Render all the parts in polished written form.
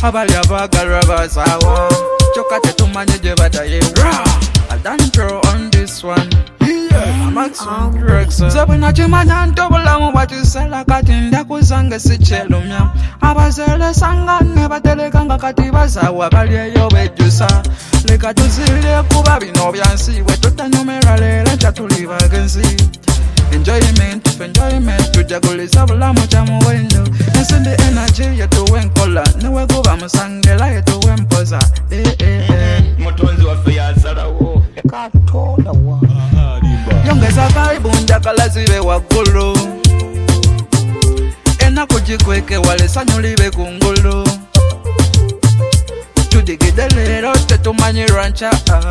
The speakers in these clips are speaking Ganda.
abali abaagala basawa kyokka tetumanyi gye batayewa. I done pro on this one. Nze bwe nakimanya nti obulamu bwakiseera kati ndakuzange sikyerumya. Abazeelesanga ne batelekanga kati basawa bali eyo bejjusa. Leka tuzirire kuba bino byansi bwe tutanyumirwa leero enkya tuli bagenzi. Enjoyment tujaguliza bulamu kya muwendo. Ensindi energy yetuwe nkola niwe guba musangera yetuwe mpoza. Mutonzi waffe yazalawo ekatola wa yongeza vibe njagala zibe waggulu. Ennaku gikweke wala essanyu libe ku ngulu. Tudigide leero tetumanyirwa nkya.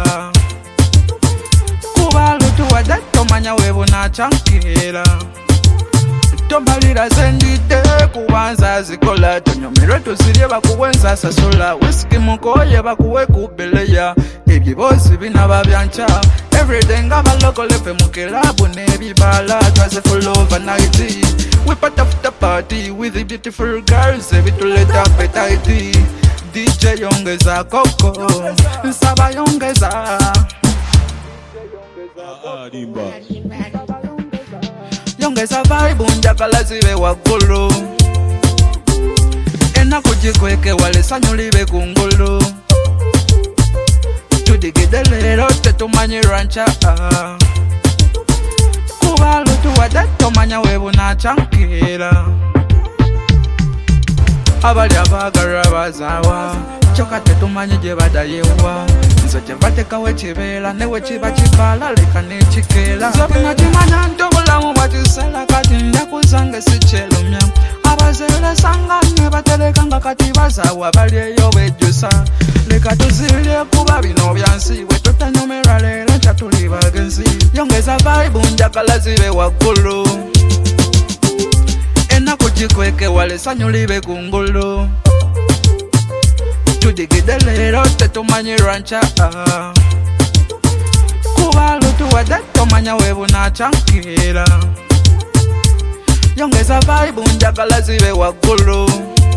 Kuba lutuwadde tomanya weebunakyankeera. Tombalira zendidde kuba nzazikola. Tonyumirwe tuzirye bakuwe nzasasula. Whisky mukoye bakuwe ku beleya. Ebibozi binaba byankya. Everyday nga balokole ffe mu kilabu n'ebibala. Twaze full overnight. We part of the party with the beautiful girls. Ebituleta appetite. DJ yongeza koko. Nsaba yongeza. Yongeza vibe njagala zibe waggulu. Ennaku gikweke wala essanyu libe ku ngulu. Tudigide leero tetumanyirwa nkya. Kuba lutuwadde tomanya weebunakyankeera. Abali abaagala bazaawa kyokka tetumanyi gye badayewa. Nze gye batekawo ekibeera ne we kiba kibaala leka n'ekikeera. Nze bwe nakimanya nti obulamu bwakiseera kati ndakuzange sikyerumya. Abazeelesanga ne batelekanga kati bazaawa bali eyo bejjusa. Leka tuzirye kuba bino byansi bwe tutanyumirwa leero enkya tuli bagenzi. Yongeza vibe njagala zibe waggulu. Ennaku gikweke wala essanyu libe ku ngulu. Tudigide leero tetumanyirwa nkya. Kuba lutuwadde tomanya weebunakyankeera. Yongeza vibe njagala zibe waggulu.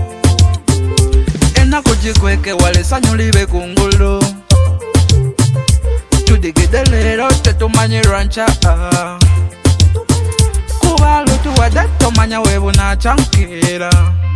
Ennaku gikweke wala essanyu libe ku ngulu. Tudigide leero tetumanyirwa nkya. Kuba lutuwadde tomanya weebunakyankeera.